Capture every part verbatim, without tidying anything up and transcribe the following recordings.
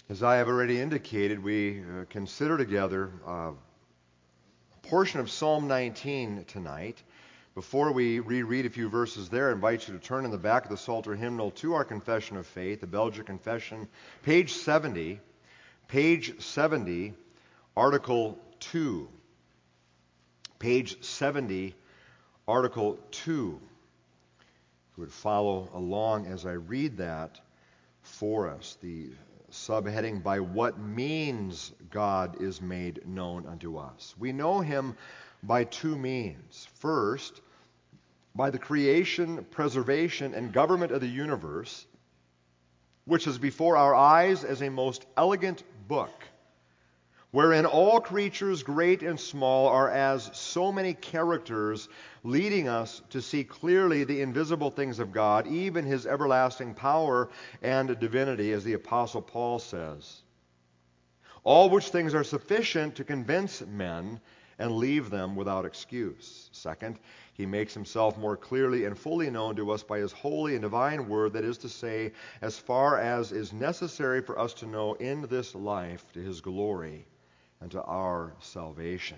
As I have already indicated, we uh, consider together uh, a portion of Psalm nineteen tonight. Before we reread a few verses there, I invite you to turn in the back of the Psalter hymnal to our Confession of Faith, the Belgic Confession, page seventy, page seventy, Article two. Page seventy, Article two. If you would follow along as I read that for us, the subheading, by what means God is made known unto us. We know him by two means. First, by the creation, preservation, and government of the universe, which is before our eyes as a most elegant book, wherein all creatures, great and small, are as so many characters, leading us to see clearly the invisible things of God, even his everlasting power and divinity, as the Apostle Paul says. All which things are sufficient to convince men and leave them without excuse. Second, he makes himself more clearly and fully known to us by his holy and divine word, that is to say, as far as is necessary for us to know in this life, to his glory and to our salvation.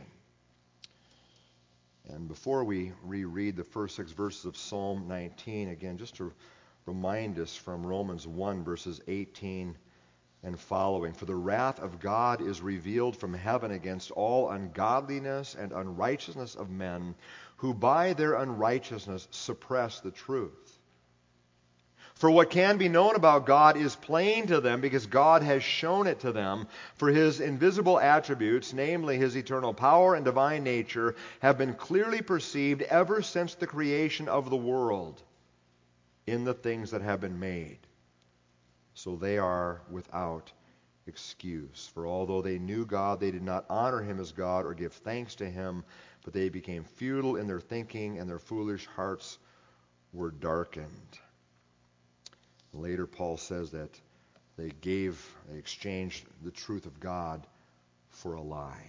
And before we reread the first six verses of Psalm nineteen, again, just to remind us from Romans one, verses eighteen and following. For the wrath of God is revealed from heaven against all ungodliness and unrighteousness of men, who by their unrighteousness suppress the truth. For what can be known about God is plain to them, because God has shown it to them. For his invisible attributes, namely his eternal power and divine nature, have been clearly perceived ever since the creation of the world in the things that have been made. So they are without excuse. For although they knew God, they did not honor him as God or give thanks to him, but they became futile in their thinking, and their foolish hearts were darkened. Later, Paul says that they gave, they exchanged the truth of God for a lie.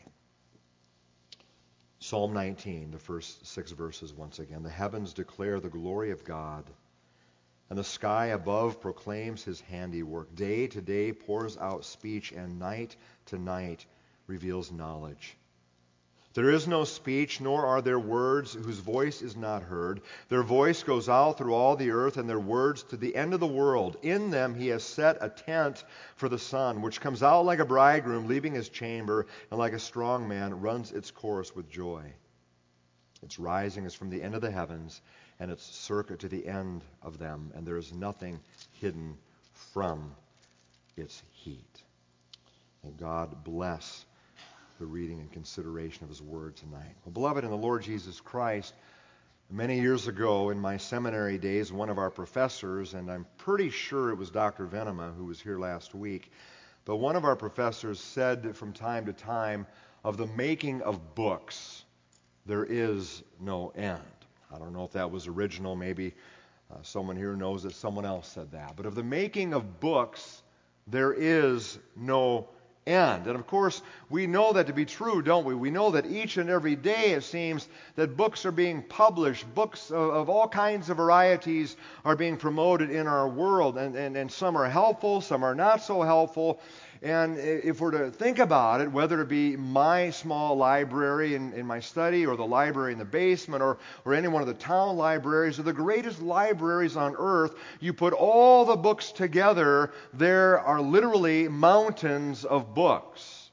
Psalm nineteen, the first six verses once again. The heavens declare the glory of God, and the sky above proclaims his handiwork. Day to day pours out speech, and night to night reveals knowledge. There is no speech, nor are there words whose voice is not heard. Their voice goes out through all the earth, and their words to the end of the world. In them he has set a tent for the sun, which comes out like a bridegroom leaving his chamber, and like a strong man runs its course with joy. Its rising is from the end of the heavens, and its circuit to the end of them, and there is nothing hidden from its heat. May God bless the reading and consideration of his word tonight. Well, beloved in the Lord Jesus Christ, many years ago in my seminary days, one of our professors, and I'm pretty sure it was Doctor Venema who was here last week, but one of our professors said from time to time, of the making of books, there is no end. I don't know if that was original. Maybe uh, someone here knows that someone else said that. But of the making of books, there is no end. End. And of course, we know that to be true, don't we? We know that each and every day, it seems, that books are being published. Books of, of all kinds of varieties are being promoted in our world. And, and, and some are helpful, some are not so helpful. And if we're to think about it, whether it be my small library in, in my study, or the library in the basement, or, or any one of the town libraries, or the greatest libraries on earth, you put all the books together, there are literally mountains of books.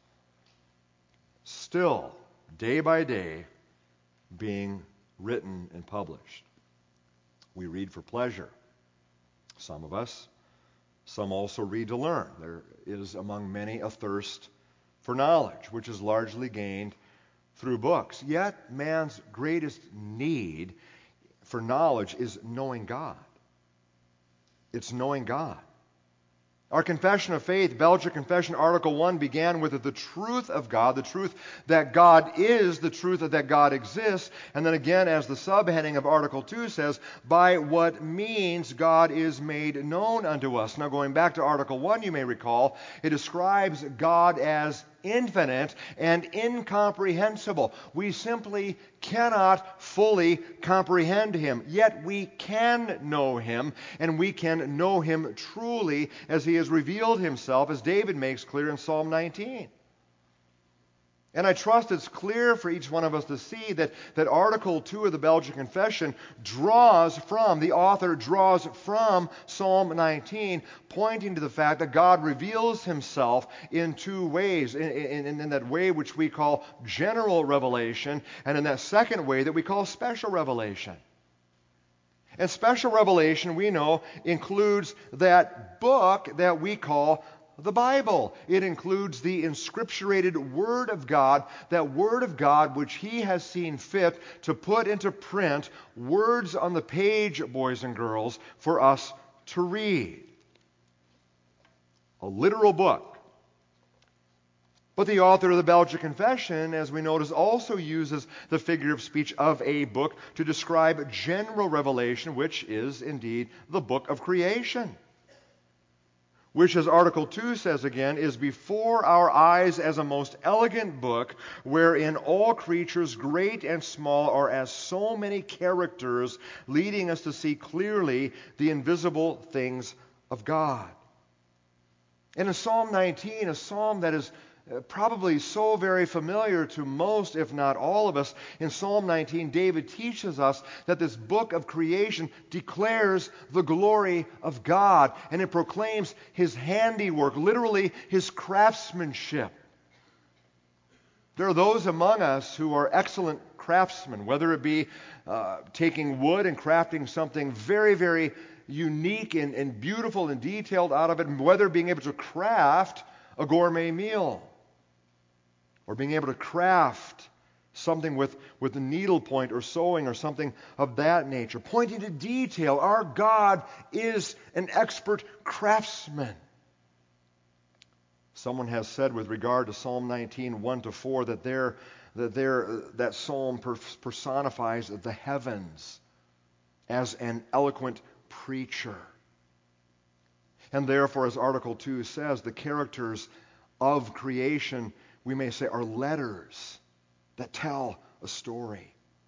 Still, day by day, being written and published. We read for pleasure. Some of us. Some also read to learn. There is among many a thirst for knowledge, which is largely gained through books. Yet man's greatest need for knowledge is knowing God. It's knowing God. Our confession of faith, Belgic Confession, Article one, began with the truth of God, the truth that God is, the truth that God exists. And then again, as the subheading of Article two says, by what means God is made known unto us. Now going back to Article one, you may recall, it describes God as infinite and incomprehensible. We simply cannot fully comprehend him. Yet we can know him, and we can know him truly as he has revealed himself, as David makes clear in Psalm nineteen. And I trust it's clear for each one of us to see that, that Article two of the Belgian Confession draws from, the author draws from Psalm nineteen, pointing to the fact that God reveals himself in two ways. In, in, in that way which we call general revelation, and in that second way that we call special revelation. And special revelation, we know, includes that book that we call the Bible. It includes the inscripturated Word of God, that Word of God which he has seen fit to put into print, words on the page, boys and girls, for us to read. A literal book. But the author of the Belgian Confession, as we notice, also uses the figure of speech of a book to describe general revelation, which is indeed the book of creation. Which, as Article two says again, is before our eyes as a most elegant book, wherein all creatures, great and small, are as so many characters, leading us to see clearly the invisible things of God. And in Psalm nineteen, a psalm that is probably so very familiar to most, if not all of us, in Psalm nineteen, David teaches us that this book of creation declares the glory of God, and it proclaims his handiwork, literally his craftsmanship. There are those among us who are excellent craftsmen, whether it be uh, taking wood and crafting something very, very unique and, and beautiful and detailed out of it, and whether being able to craft a gourmet meal, or being able to craft something with, with a needlepoint or sewing or something of that nature. Pointing to detail, our God is an expert craftsman. Someone has said with regard to Psalm nineteen, one to four, that, there, that, there, that psalm personifies the heavens as an eloquent preacher. And therefore, as Article two says, the characters of creation, we may say, are letters that tell a story.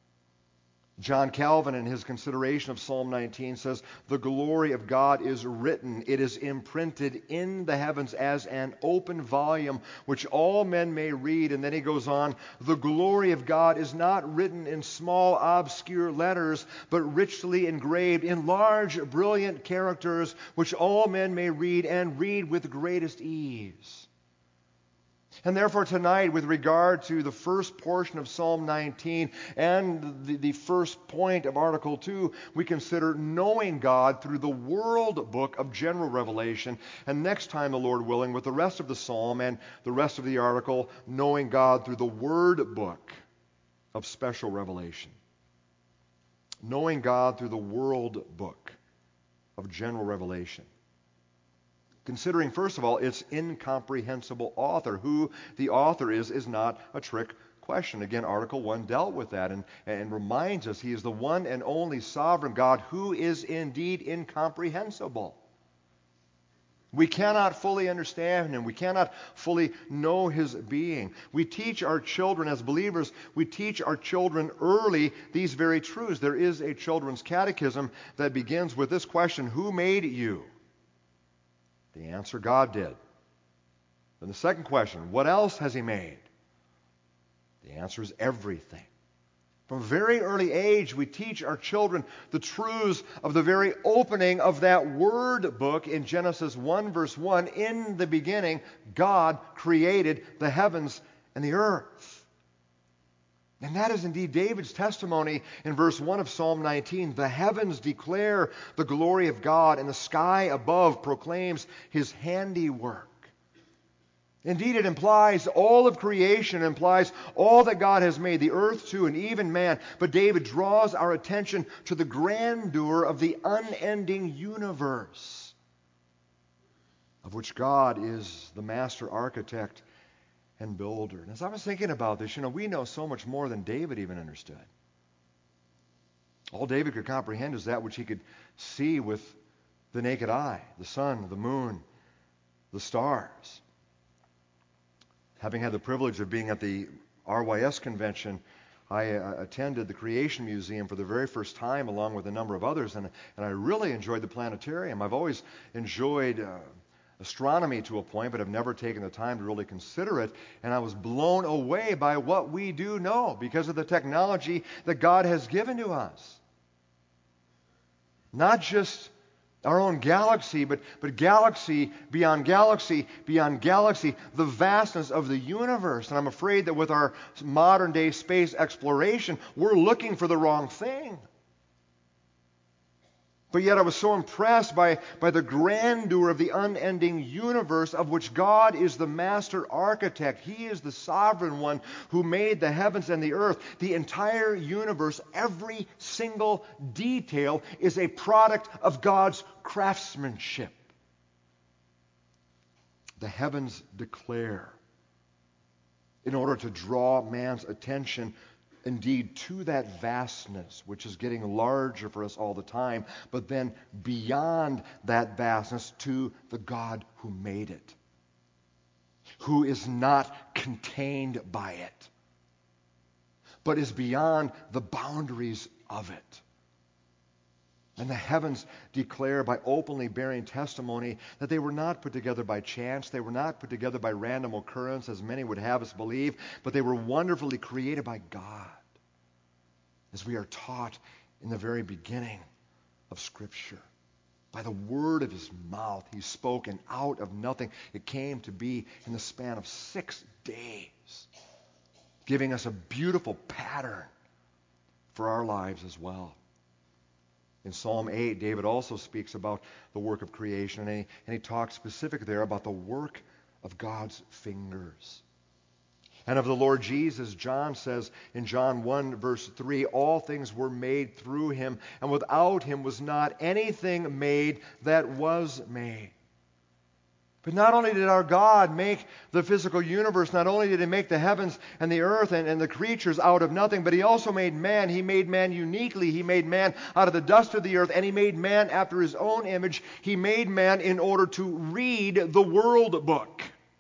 John Calvin, in his consideration of Psalm nineteen, says, the glory of God is written, it is imprinted in the heavens as an open volume, which all men may read. And then he goes on, the glory of God is not written in small, obscure letters, but richly engraved in large, brilliant characters, which all men may read, and read with greatest ease. And therefore tonight, with regard to the first portion of Psalm nineteen and the, the first point of Article two, we consider knowing God through the world book of general revelation. And next time, the Lord willing, with the rest of the psalm and the rest of the article, knowing God through the word book of special revelation. Knowing God through the world book of general revelation. Considering, first of all, its incomprehensible author. Who the author is is not a trick question. Again, Article one dealt with that and, and reminds us he is the one and only sovereign God who is indeed incomprehensible. We cannot fully understand him. We cannot fully know his being. We teach our children as believers, we teach our children early these very truths. There is a children's catechism that begins with this question, who made you? The answer, God did. Then the second question, what else has he made? The answer is everything. From a very early age, we teach our children the truths of the very opening of that word book in Genesis one, verse one. In the beginning, God created the heavens and the earth. And that is indeed David's testimony in verse one of Psalm nineteen. The heavens declare the glory of God, and the sky above proclaims his handiwork. Indeed, it implies all of creation, implies all that God has made, the earth too, and even man. But David draws our attention to the grandeur of the unending universe, of which God is the master architect and builder. And as I was thinking about this, you know, we know so much more than David even understood. All David could comprehend is that which he could see with the naked eye, the sun, the moon, the stars. Having had the privilege of being at the R Y S convention, I uh, attended the Creation Museum for the very first time along with a number of others, and, and I really enjoyed the planetarium. I've always enjoyed uh, astronomy to a point, but I've never taken the time to really consider it, and I was blown away by what we do know because of the technology that God has given to us. Not just our own galaxy, but, but galaxy beyond galaxy beyond galaxy, the vastness of the universe. And I'm afraid that with our modern day space exploration, we're looking for the wrong thing. But yet I was so impressed by, by the grandeur of the unending universe of which God is the master architect. He is the sovereign one who made the heavens and the earth. The entire universe, every single detail is a product of God's craftsmanship. The heavens declare, in order to draw man's attention indeed to that vastness, which is getting larger for us all the time, but then beyond that vastness to the God who made it, who is not contained by it, but is beyond the boundaries of it. And the heavens declare by openly bearing testimony that they were not put together by chance, they were not put together by random occurrence, as many would have us believe, but they were wonderfully created by God, as we are taught in the very beginning of Scripture. By the word of his mouth, he spoke, and out of nothing it came to be in the span of six days, giving us a beautiful pattern for our lives as well. In Psalm eight, David also speaks about the work of creation, and he, and he talks specifically there about the work of God's fingers. And of the Lord Jesus, John says in John one, verse three, all things were made through him, and without him was not anything made that was made. But not only did our God make the physical universe, not only did he make the heavens and the earth and, and the creatures out of nothing, but he also made man. He made man uniquely. He made man out of the dust of the earth, and he made man after his own image. He made man in order to read the world book.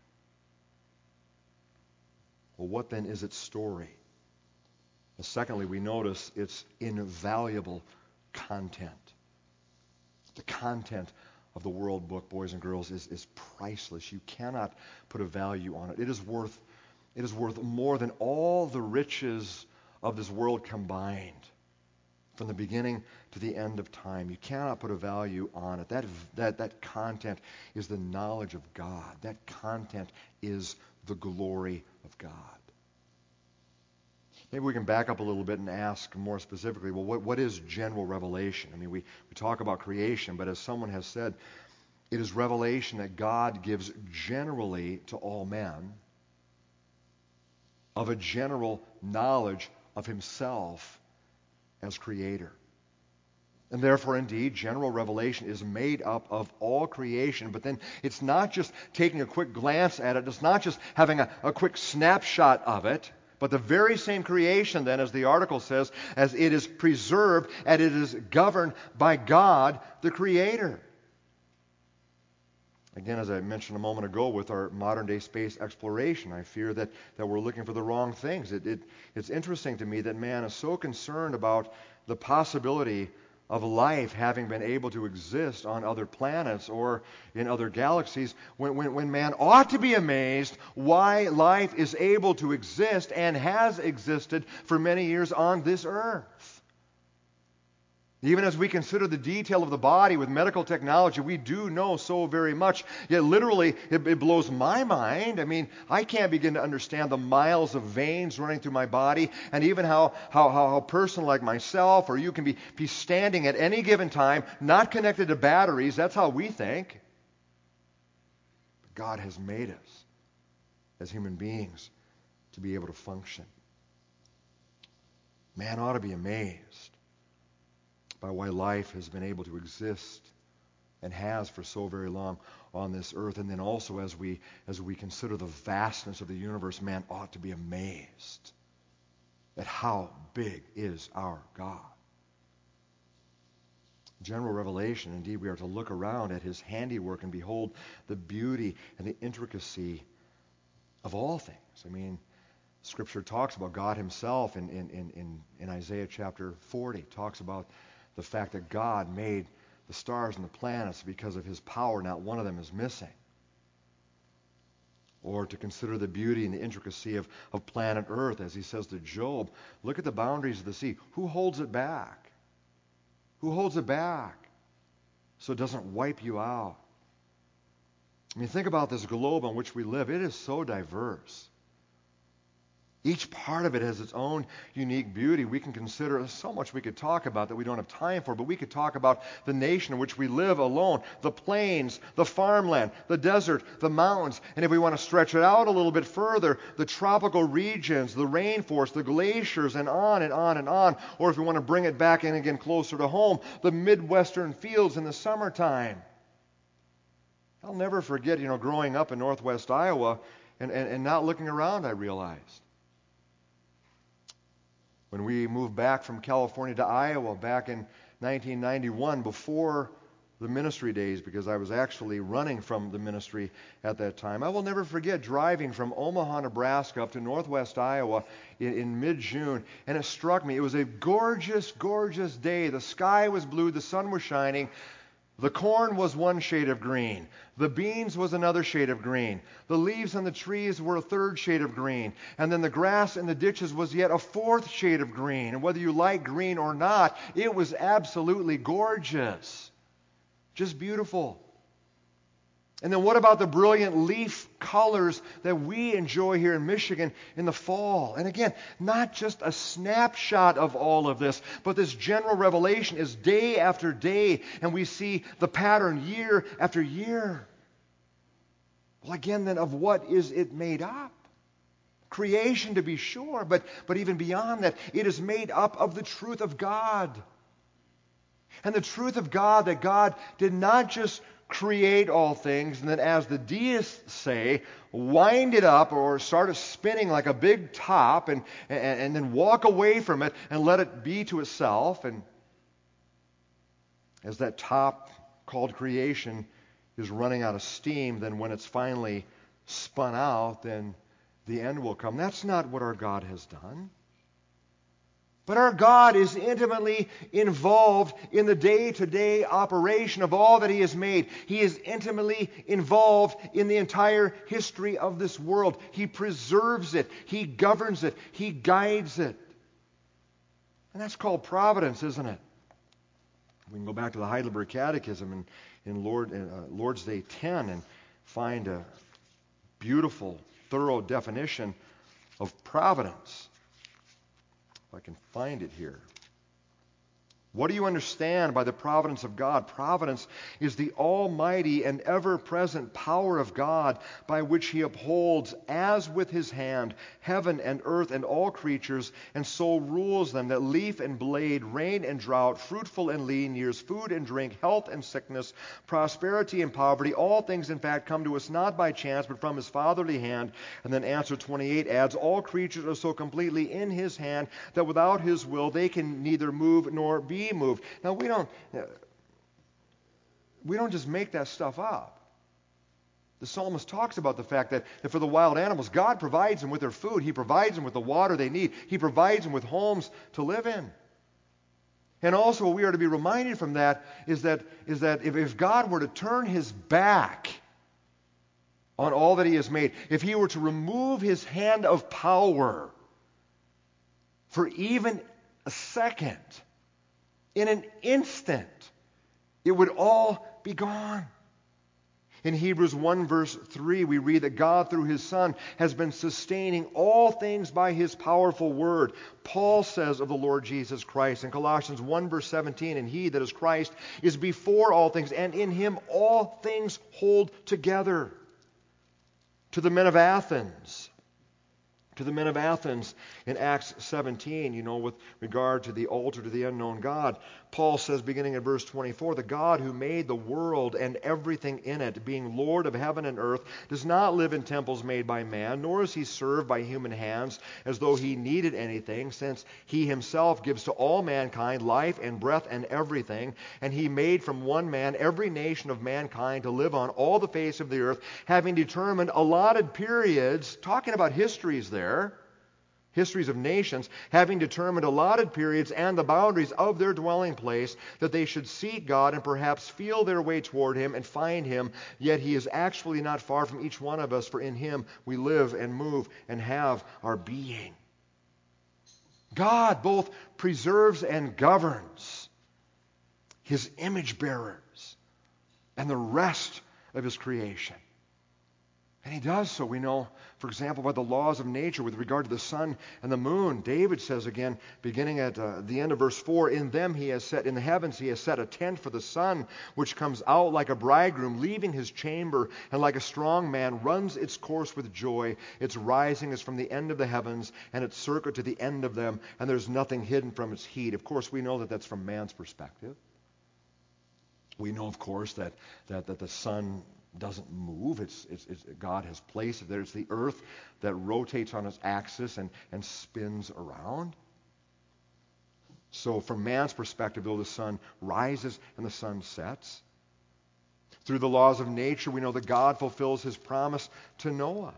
Well, what then is its story? Well, secondly, we notice its invaluable content. The content of the world book, boys and girls, is, is priceless. You cannot put a value on it. It is worth, it is worth more than all the riches of this world combined, from the beginning to the end of time. You cannot put a value on it. That, that, that content is the knowledge of God. That content is the glory of God. Maybe we can back up a little bit and ask more specifically, well, what, what is general revelation? I mean, we, we talk about creation, but as someone has said, it is revelation that God gives generally to all men of a general knowledge of himself as creator. And therefore, indeed, general revelation is made up of all creation, but then it's not just taking a quick glance at it, it's not just having a, a quick snapshot of it, but the very same creation then, as the article says, as it is preserved and it is governed by God, the Creator. Again, as I mentioned a moment ago with our modern-day space exploration, I fear that, that we're looking for the wrong things. It, it, it's interesting to me that man is so concerned about the possibility of life having been able to exist on other planets or in other galaxies, when, when, when man ought to be amazed why life is able to exist and has existed for many years on this earth. Even as we consider the detail of the body with medical technology, we do know so very much. Yet literally, it, it blows my mind. I mean, I can't begin to understand the miles of veins running through my body, and even how, how, how a person like myself or you can be, be standing at any given time, not connected to batteries. That's how we think. But God has made us as human beings to be able to function. Man ought to be amazed by why life has been able to exist and has for so very long on this earth. And then also as we as we consider the vastness of the universe, man ought to be amazed at how big is our God. General revelation, indeed, we are to look around at his handiwork and behold the beauty and the intricacy of all things. I mean, Scripture talks about God himself in, in, in, in, in Isaiah chapter forty, talks about the fact that God made the stars and the planets because of his power. Not one of them is missing. Or to consider the beauty and the intricacy of, of planet Earth, as he says to Job, look at the boundaries of the sea. Who holds it back? Who holds it back so it doesn't wipe you out? I mean, think about this globe on which we live. It is so diverse. Each part of it has its own unique beauty. We can consider, there's so much we could talk about that we don't have time for, but we could talk about the nation in which we live alone, the plains, the farmland, the desert, the mountains, and if we want to stretch it out a little bit further, the tropical regions, the rainforest, the glaciers, and on and on and on, or if we want to bring it back in again closer to home, the Midwestern fields in the summertime. I'll never forget, you know, growing up in northwest Iowa and, and, and not looking around, I realized. When we moved back from California to Iowa back in nineteen ninety-one, before the ministry days, because I was actually running from the ministry at that time, I will never forget driving from Omaha, Nebraska up to northwest Iowa in, in mid-June, and it struck me. It was a gorgeous, gorgeous day. The sky was blue, the sun was shining. The corn was one shade of green. The beans was another shade of green. The leaves on the trees were a third shade of green. And then the grass in the ditches was yet a fourth shade of green. And whether you like green or not, it was absolutely gorgeous. Just beautiful. And then what about the brilliant leaf colors that we enjoy here in Michigan in the fall? And again, not just a snapshot of all of this, but this general revelation is day after day, and we see the pattern year after year. Well, again, then, of what is it made up? Creation, to be sure, but, but even beyond that, it is made up of the truth of God. And the truth of God, that God did not just create all things, and then, as the deists say, wind it up or start it spinning like a big top and, and, and then walk away from it and let it be to itself. And as that top called creation is running out of steam, then when it's finally spun out, then the end will come. That's not what our God has done. But our God is intimately involved in the day-to-day operation of all that He has made. He is intimately involved in the entire history of this world. He preserves it. He governs it. He guides it. And that's called providence, isn't it? We can go back to the Heidelberg Catechism in, in Lord, uh, Lord's Day ten and find a beautiful, thorough definition of providence. If I can find it here. What do you understand by the providence of God? Providence is the almighty and ever-present power of God by which He upholds, as with His hand, heaven and earth and all creatures, and so rules them that leaf and blade, rain and drought, fruitful and lean years, food and drink, health and sickness, prosperity and poverty, all things in fact come to us not by chance but from His fatherly hand. And then answer twenty-eight adds, all creatures are so completely in His hand that without His will they can neither move nor be moved. Now we don't we don't just make that stuff up. The psalmist talks about the fact that, that for the wild animals, God provides them with their food. He provides them with the water they need. He provides them with homes to live in. And also what we are to be reminded from that is that, is that if, if God were to turn His back on all that He has made, if He were to remove His hand of power for even a second, in an instant, it would all be gone. In Hebrews one verse three, we read that God through His Son has been sustaining all things by His powerful word. Paul says of the Lord Jesus Christ in Colossians one verse seventeen, and He, that is Christ, is before all things, and in Him all things hold together. To the men of Athens, To the men of Athens in Acts seventeen, you know, with regard to the altar to the unknown God, Paul says, beginning in verse twenty-four, the God who made the world and everything in it, being Lord of heaven and earth, does not live in temples made by man, nor is he served by human hands as though he needed anything, since he himself gives to all mankind life and breath and everything. And he made from one man every nation of mankind to live on all the face of the earth, having determined allotted periods, talking about histories there, histories of nations, having determined allotted periods and the boundaries of their dwelling place, that they should seek God and perhaps feel their way toward him and find him. Yet he is actually not far from each one of us, for in him we live and move and have our being. God both preserves and governs his image bearers and the rest of his creation. And he does so, we know, for example, by the laws of nature with regard to the sun and the moon. David says again, beginning at uh, the end of verse four, in them he has set, in the heavens he has set a tent for the sun, which comes out like a bridegroom, leaving his chamber, and like a strong man runs its course with joy. Its rising is from the end of the heavens, and its circuit to the end of them, and there's nothing hidden from its heat. Of course, we know that that's from man's perspective. We know, of course, that, that, that the sun doesn't move. It's, it's, it's God has placed it there. It's the earth that rotates on its axis and, and spins around. So from man's perspective, though, the sun rises and the sun sets. Through the laws of nature, we know that God fulfills his promise to Noah,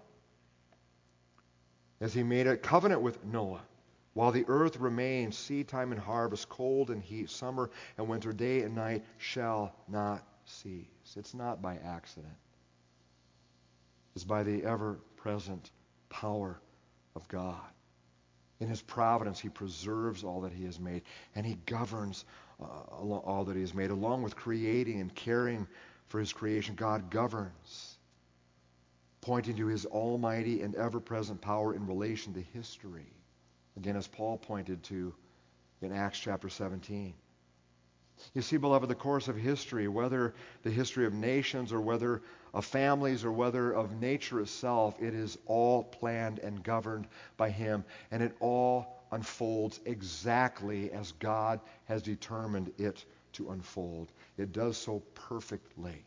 as he made a covenant with Noah. While the earth remains, seed time and harvest, cold and heat, summer and winter, day and night shall not cease. It's not by accident. It's by the ever-present power of God. In his providence, he preserves all that he has made, and he governs uh, all that he has made. Along with creating and caring for his creation, God governs, pointing to his almighty and ever-present power in relation to history. Again, as Paul pointed to in Acts chapter seventeen. You see, beloved, the course of history, whether the history of nations or whether of families or whether of nature itself, it is all planned and governed by him, and it all unfolds exactly as God has determined it to unfold. It does so perfectly,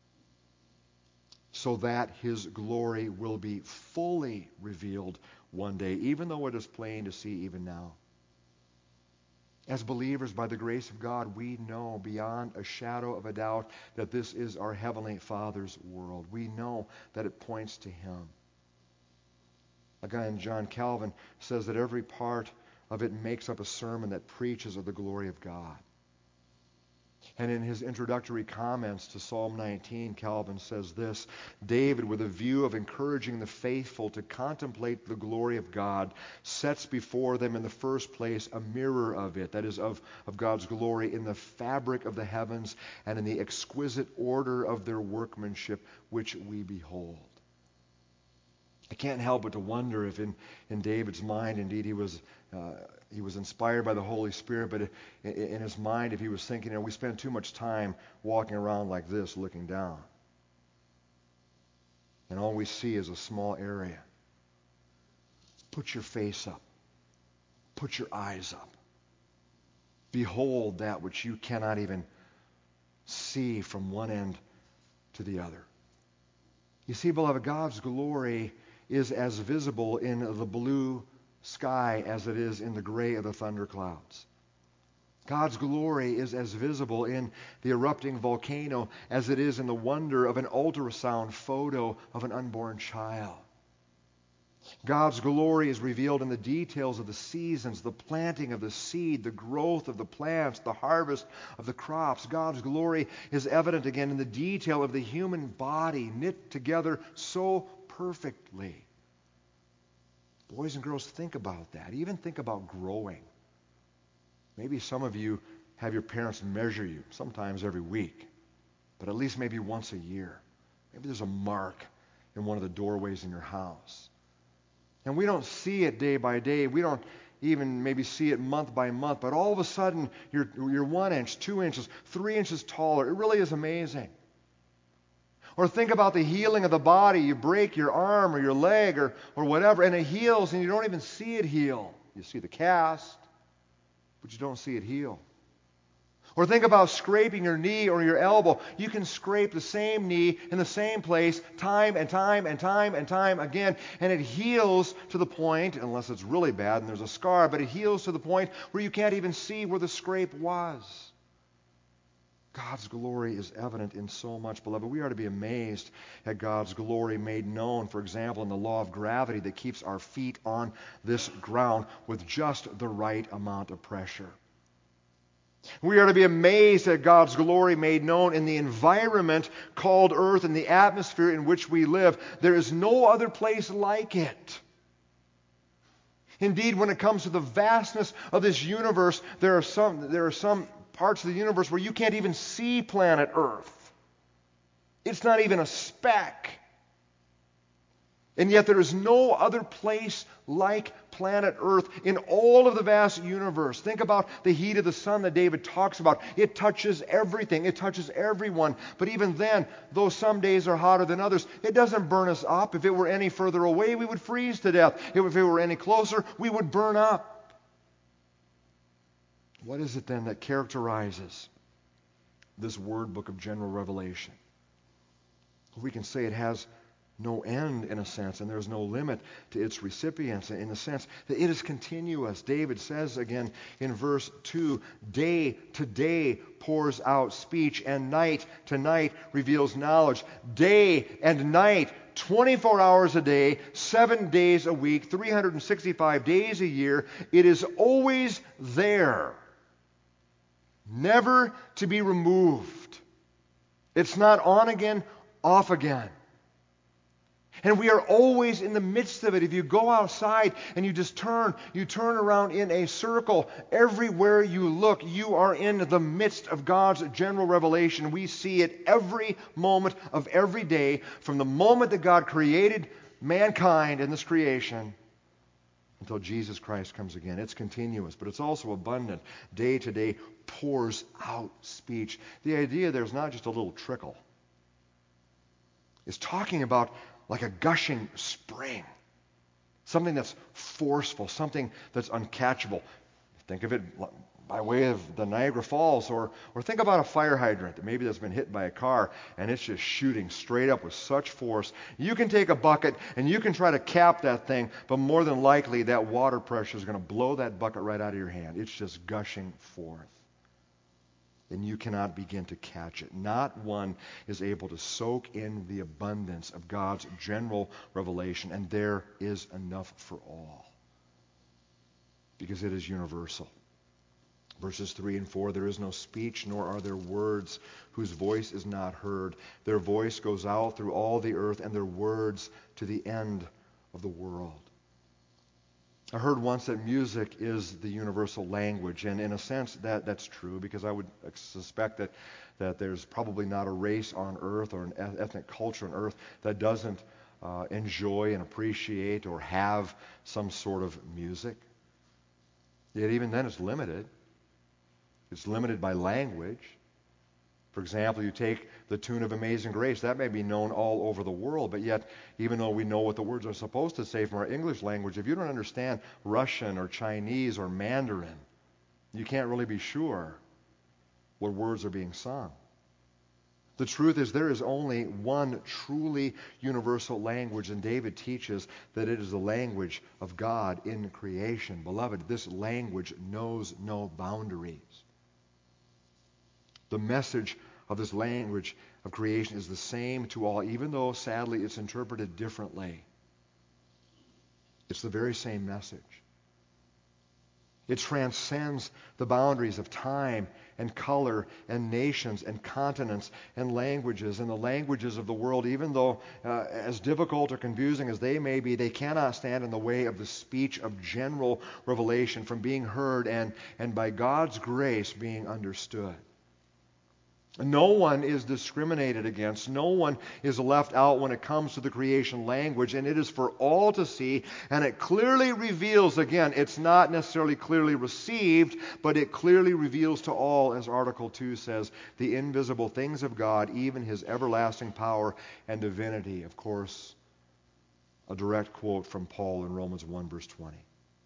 so that his glory will be fully revealed one day, even though it is plain to see even now. As believers, by the grace of God, we know beyond a shadow of a doubt that this is our Heavenly Father's world. We know that it points to him. A guy named John Calvin says that every part of it makes up a sermon that preaches of the glory of God. And in his introductory comments to Psalm nineteen, Calvin says this: David, with a view of encouraging the faithful to contemplate the glory of God, sets before them in the first place a mirror of it, that is, of, of God's glory in the fabric of the heavens and in the exquisite order of their workmanship, which we behold. I can't help but to wonder if in, in David's mind, indeed, he was uh, he was inspired by the Holy Spirit, but in, in his mind, if he was thinking, you know, we spend too much time walking around like this, looking down. And all we see is a small area. Put your face up. Put your eyes up. Behold that which you cannot even see from one end to the other. You see, beloved, God's glory is as visible in the blue sky as it is in the gray of the thunderclouds. God's glory is as visible in the erupting volcano as it is in the wonder of an ultrasound photo of an unborn child. God's glory is revealed in the details of the seasons, the planting of the seed, the growth of the plants, the harvest of the crops. God's glory is evident again in the detail of the human body knit together so perfectly. Boys and girls, think about that. Even think about growing. Maybe some of you have your parents measure you, sometimes every week, but at least maybe once a year. Maybe there's a mark in one of the doorways in your house. And we don't see it day by day. We don't even maybe see it month by month, but all of a sudden you're, you're one inch, two inches, three inches taller. It really is amazing. Or think about the healing of the body. You break your arm or your leg or, or whatever, and it heals, and you don't even see it heal. You see the cast, but you don't see it heal. Or think about scraping your knee or your elbow. You can scrape the same knee in the same place time and time and time and time again, and it heals to the point, unless it's really bad and there's a scar, but it heals to the point where you can't even see where the scrape was. God's glory is evident in so much, beloved. We are to be amazed at God's glory made known, for example, in the law of gravity that keeps our feet on this ground with just the right amount of pressure. We are to be amazed at God's glory made known in the environment called earth and the atmosphere in which we live. There is no other place like it. Indeed, when it comes to the vastness of this universe, there are some, there are some parts of the universe where you can't even see planet Earth. It's not even a speck. And yet there is no other place like planet Earth in all of the vast universe. Think about the heat of the sun that David talks about. It touches everything. It touches everyone. But even then, though some days are hotter than others, it doesn't burn us up. If it were any further away, we would freeze to death. If it were any closer, we would burn up. What is it then that characterizes this word book of general revelation? We can say it has no end, in a sense, and there's no limit to its recipients, in the sense that it is continuous. David says again in verse two, day to day pours out speech, and night to night reveals knowledge. Day and night, twenty-four hours a day, seven days a week, three hundred sixty-five days a year, it is always there, never to be removed. It's not on again, off again. And we are always in the midst of it. If you go outside and you just turn, you turn around in a circle, everywhere you look, you are in the midst of God's general revelation. We see it every moment of every day, from the moment that God created mankind in this creation until Jesus Christ comes again. It's continuous, but it's also abundant. Day to day pours out speech. The idea there is not just a little trickle. It's talking about like a gushing spring. Something that's forceful, something that's uncatchable. Think of it by way of the Niagara Falls, or, or think about a fire hydrant that maybe that's been hit by a car and it's just shooting straight up with such force. You can take a bucket and you can try to cap that thing, but more than likely that water pressure is going to blow that bucket right out of your hand. It's just gushing forth. And you cannot begin to catch it. Not one is able to soak in the abundance of God's general revelation, and there is enough for all, because it is universal. Verses three and four, there is no speech, nor are there words whose voice is not heard. Their voice goes out through all the earth, and their words to the end of the world. I heard once that music is the universal language, and in a sense that, that's true, because I would suspect that, that there's probably not a race on earth or an ethnic culture on earth that doesn't uh, enjoy and appreciate or have some sort of music. Yet even then it's limited. It's limited by language. For example, you take the tune of Amazing Grace. That may be known all over the world, but yet, even though we know what the words are supposed to say from our English language, if you don't understand Russian or Chinese or Mandarin, you can't really be sure what words are being sung. The truth is, there is only one truly universal language, and David teaches that it is the language of God in creation. Beloved, this language knows no boundaries. The message of this language of creation is the same to all, even though, sadly, it's interpreted differently. It's the very same message. It transcends the boundaries of time and color and nations and continents and languages and the languages of the world. Even though uh, as difficult or confusing as they may be, they cannot stand in the way of the speech of general revelation from being heard and, and by God's grace being understood. No one is discriminated against. No one is left out when it comes to the creation language, and it is for all to see, and it clearly reveals, again, it's not necessarily clearly received, but it clearly reveals to all, as Article two says, the invisible things of God, even His everlasting power and divinity. Of course, a direct quote from Paul in Romans one, verse twenty.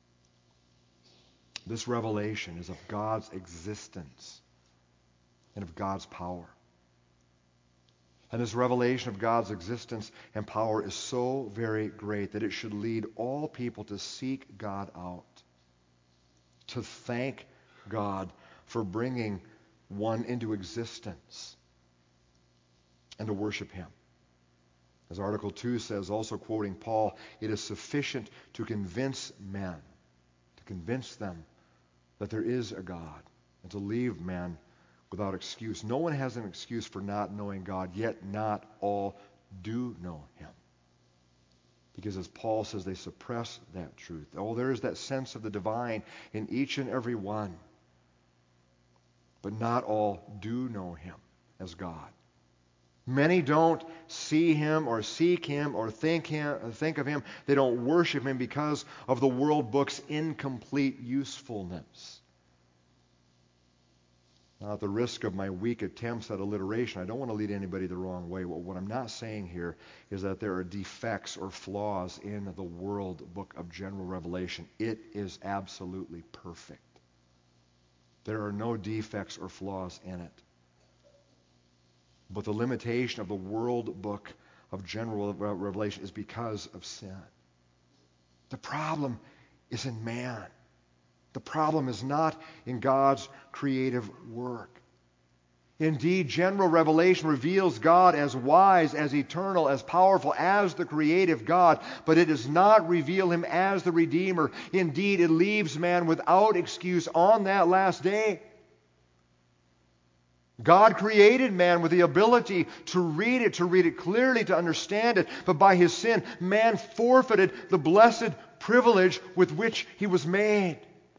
This revelation is of God's existence and of God's power. And this revelation of God's existence and power is so very great that it should lead all people to seek God out, to thank God for bringing one into existence, and to worship Him. As Article two says, also quoting Paul, it is sufficient to convince men, to convince them that there is a God, and to leave men without excuse. No one has an excuse for not knowing God, yet not all do know Him. Because as Paul says, they suppress that truth. Oh, there is that sense of the divine in each and every one. But not all do know Him as God. Many don't see Him or seek Him or think him, think of Him. They don't worship Him because of the world book's incomplete usefulness. Now, at the risk of my weak attempts at alliteration, I don't want to lead anybody the wrong way. Well, what I'm not saying here is that there are defects or flaws in the world book of general revelation. It is absolutely perfect. There are no defects or flaws in it. But the limitation of the world book of general revelation is because of sin. The problem is in man. The problem is not in God's creative work. Indeed, general revelation reveals God as wise, as eternal, as powerful as the creative God, but it does not reveal Him as the Redeemer. Indeed, it leaves man without excuse on that last day. God created man with the ability to read it, to read it clearly, to understand it, but by his sin, man forfeited the blessed privilege with which he was made.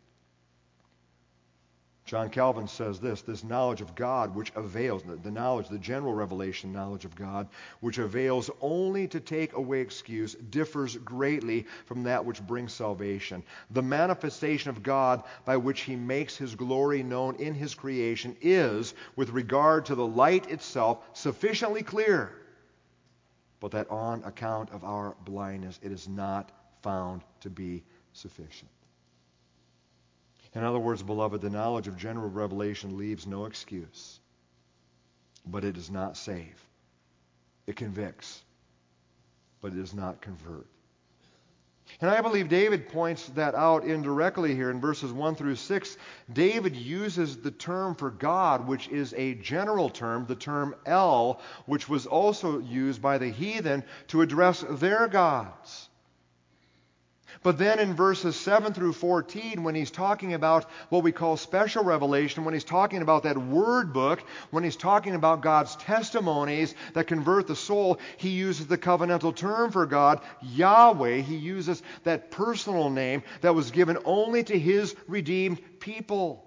John Calvin says this, this knowledge of God which avails, the knowledge, the general revelation knowledge of God, which avails only to take away excuse, differs greatly from that which brings salvation. The manifestation of God by which He makes His glory known in His creation is, with regard to the light itself, sufficiently clear, but that on account of our blindness it is not found to be sufficient. In other words, beloved, the knowledge of general revelation leaves no excuse, but it does not save. It convicts, but it does not convert. And I believe David points that out indirectly here in verses one through six. David uses the term for God, which is a general term, the term El, which was also used by the heathen to address their gods. But then in verses seven through fourteen, when he's talking about what we call special revelation, when he's talking about that word book, when he's talking about God's testimonies that convert the soul, he uses the covenantal term for God, Yahweh. He uses that personal name that was given only to His redeemed people.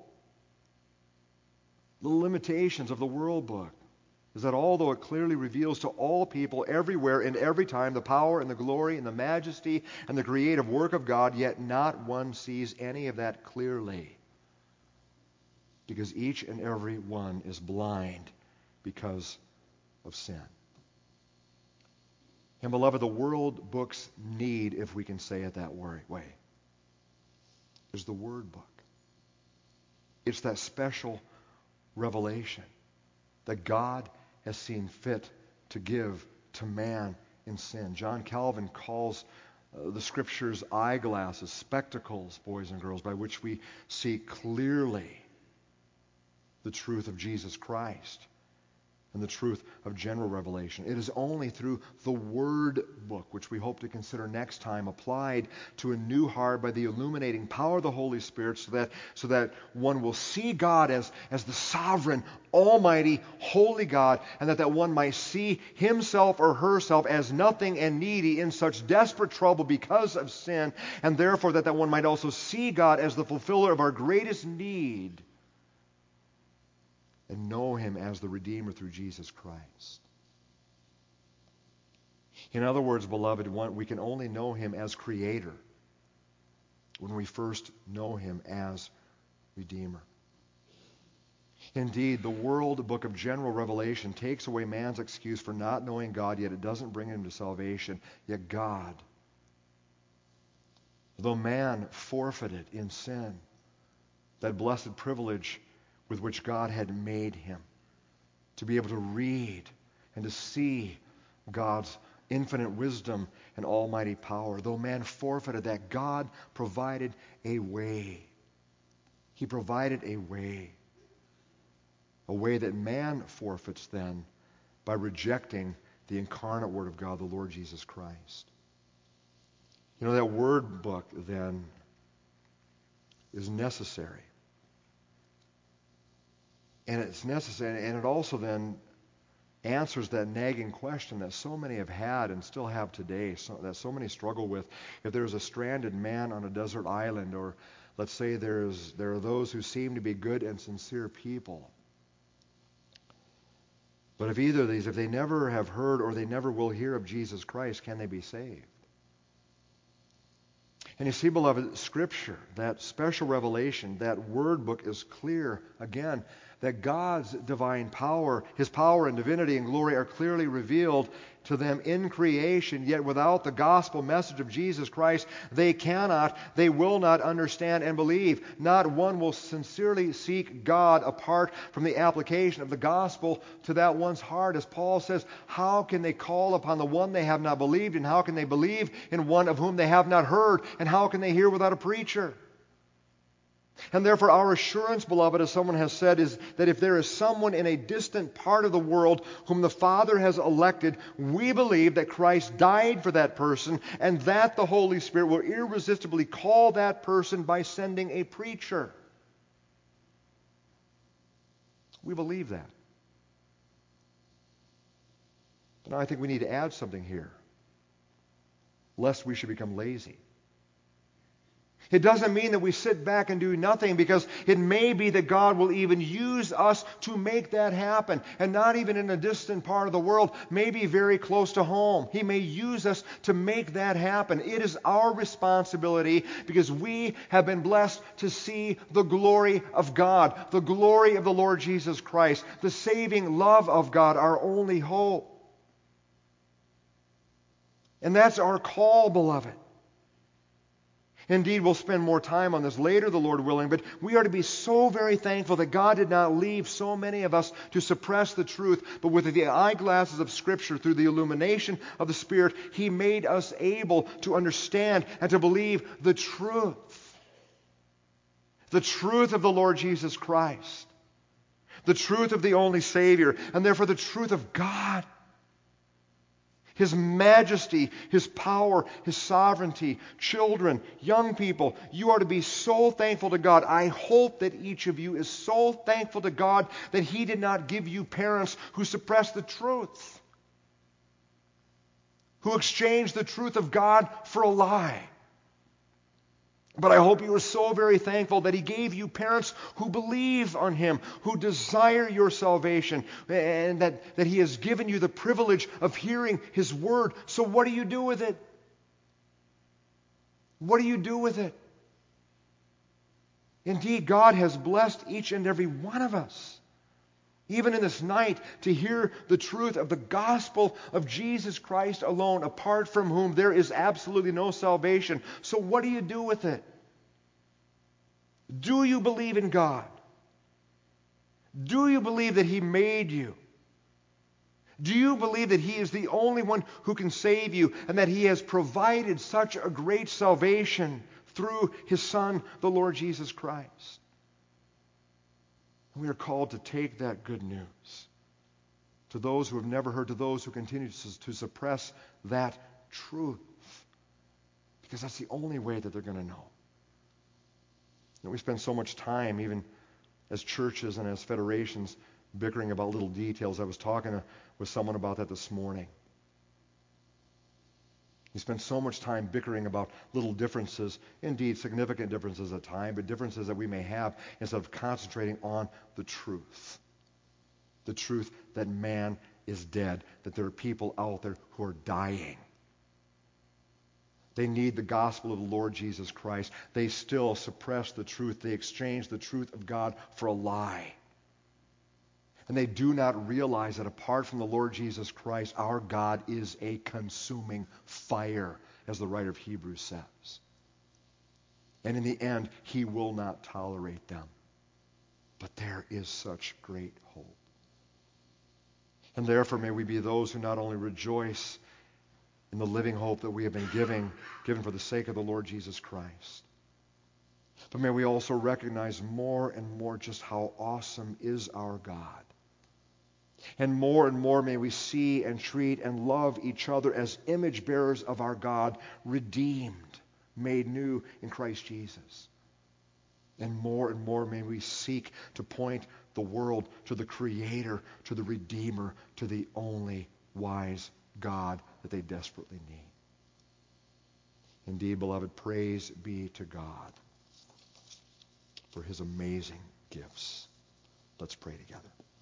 The limitations of the world book is that although it clearly reveals to all people everywhere and every time the power and the glory and the majesty and the creative work of God, yet not one sees any of that clearly. Because each and every one is blind because of sin. And beloved, the world book's need, if we can say it that way, is the Word book. It's that special revelation that God has seen fit to give to man in sin. John Calvin calls uh, the Scriptures eyeglasses, spectacles, boys and girls, by which we see clearly the truth of Jesus Christ and the truth of general revelation. It is only through the Word book, which we hope to consider next time, applied to a new heart by the illuminating power of the Holy Spirit, so that, so that one will see God as, as the sovereign, almighty, holy God, and that, that one might see himself or herself as nothing and needy in such desperate trouble because of sin, and therefore that, that one might also see God as the fulfiller of our greatest need, and know him as the Redeemer through Jesus Christ. In other words, beloved, we can only know him as Creator when we first know him as Redeemer. Indeed, the world book of general revelation takes away man's excuse for not knowing God, yet it doesn't bring him to salvation. Yet God, though man forfeited in sin that blessed privilege with which God had made him, to be able to read and to see God's infinite wisdom and almighty power, though man forfeited that, God provided a way. He provided a way. A way that man forfeits then by rejecting the incarnate Word of God, the Lord Jesus Christ. You know, that Word book then is necessary. And it's necessary, and it also then answers that nagging question that so many have had and still have today, so, that so many struggle with. If there's a stranded man on a desert island, or let's say there's there are those who seem to be good and sincere people, but if either of these, if they never have heard or they never will hear of Jesus Christ, can they be saved? And you see, beloved, Scripture, that special revelation, that Word book is clear, again, that God's divine power, His power and divinity and glory are clearly revealed to them in creation, yet without the gospel message of Jesus Christ, they cannot, they will not understand and believe. Not one will sincerely seek God apart from the application of the gospel to that one's heart. As Paul says, how can they call upon the one they have not believed, and how can they believe in one of whom they have not heard, and how can they hear without a preacher? And therefore our assurance, beloved, as someone has said, is that if there is someone in a distant part of the world whom the Father has elected, we believe that Christ died for that person, and that the Holy Spirit will irresistibly call that person by sending a preacher. We believe that. But now I think we need to add something here, lest we should become lazy. It doesn't mean that we sit back and do nothing, because it may be that God will even use us to make that happen. And not even in a distant part of the world, maybe very close to home. He may use us to make that happen. It is our responsibility, because we have been blessed to see the glory of God, the glory of the Lord Jesus Christ, the saving love of God, our only hope. And that's our call, beloved. Indeed, we'll spend more time on this later, the Lord willing, but we are to be so very thankful that God did not leave so many of us to suppress the truth, but with the eyeglasses of Scripture, through the illumination of the Spirit, He made us able to understand and to believe the truth. The truth of the Lord Jesus Christ. The truth of the only Savior, and therefore the truth of God. His majesty, His power, His sovereignty. Children, young people, you are to be so thankful to God. I hope that each of you is so thankful to God that He did not give you parents who suppressed the truth, who exchanged the truth of God for a lie. But I hope you are so very thankful that He gave you parents who believe on Him, who desire your salvation, and that, that He has given you the privilege of hearing His Word. So what do you do with it? What do you do with it? Indeed, God has blessed each and every one of us, even in this night, to hear the truth of the gospel of Jesus Christ alone, apart from whom there is absolutely no salvation. So what do you do with it? Do you believe in God? Do you believe that He made you? Do you believe that He is the only one who can save you, and that He has provided such a great salvation through His Son, the Lord Jesus Christ? We are called to take that good news to those who have never heard, to those who continue to suppress that truth, because that's the only way that they're going to know. And we spend so much time, even as churches and as federations, bickering about little details. I was talking with someone about that this morning. We spend so much time bickering about little differences, indeed significant differences at times, but differences that we may have, instead of concentrating on the truth. The truth that man is dead, that there are people out there who are dying. They need the gospel of the Lord Jesus Christ. They still suppress the truth. They exchange the truth of God for a lie. And they do not realize that apart from the Lord Jesus Christ, our God is a consuming fire, as the writer of Hebrews says. And in the end, he will not tolerate them. But there is such great hope. And therefore may we be those who not only rejoice in the living hope that we have been giving, given for the sake of the Lord Jesus Christ, but may we also recognize more and more just how awesome is our God. And more and more may we see and treat and love each other as image bearers of our God, redeemed, made new in Christ Jesus. And more and more may we seek to point the world to the Creator, to the Redeemer, to the only wise God that they desperately need. Indeed, beloved, praise be to God for his amazing gifts. Let's pray together.